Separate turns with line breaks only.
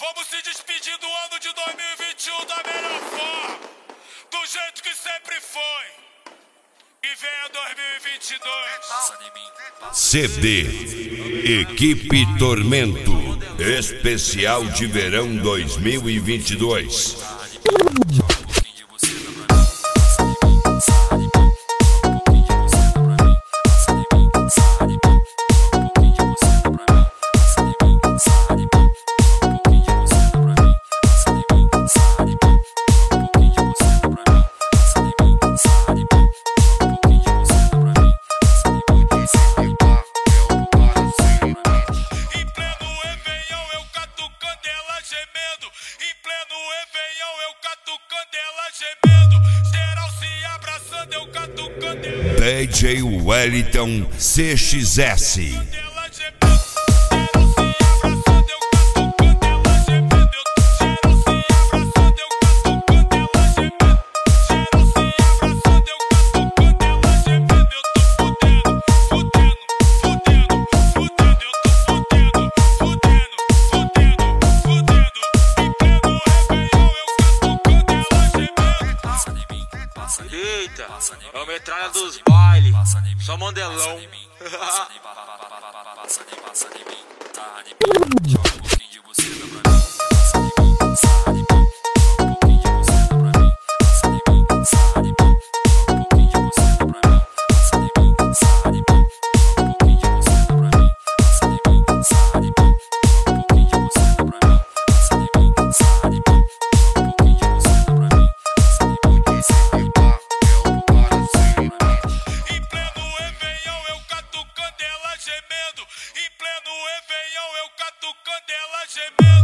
Vamos se despedir do ano de 2021 da melhor forma, do jeito que sempre foi. E venha 2022.
CD Equipe Tormento Especial de Verão 2022. DJ Wellington CXS.
Eita, é o metralha dos bailes, só mandelão.
Passa de mim, tá de mim, joga um pouquinho de você pra mim. Passa de mim, um pouquinho de você pra mim. Passa de mim, um pouquinho de você pra mim. Passa de mim, um pouquinho de você pra mim. Passa de mim, um pouquinho de você pra mim. Passa de mim, um pouquinho de você pra mim. Em pleno Réveillon eu catucando ela gemendo.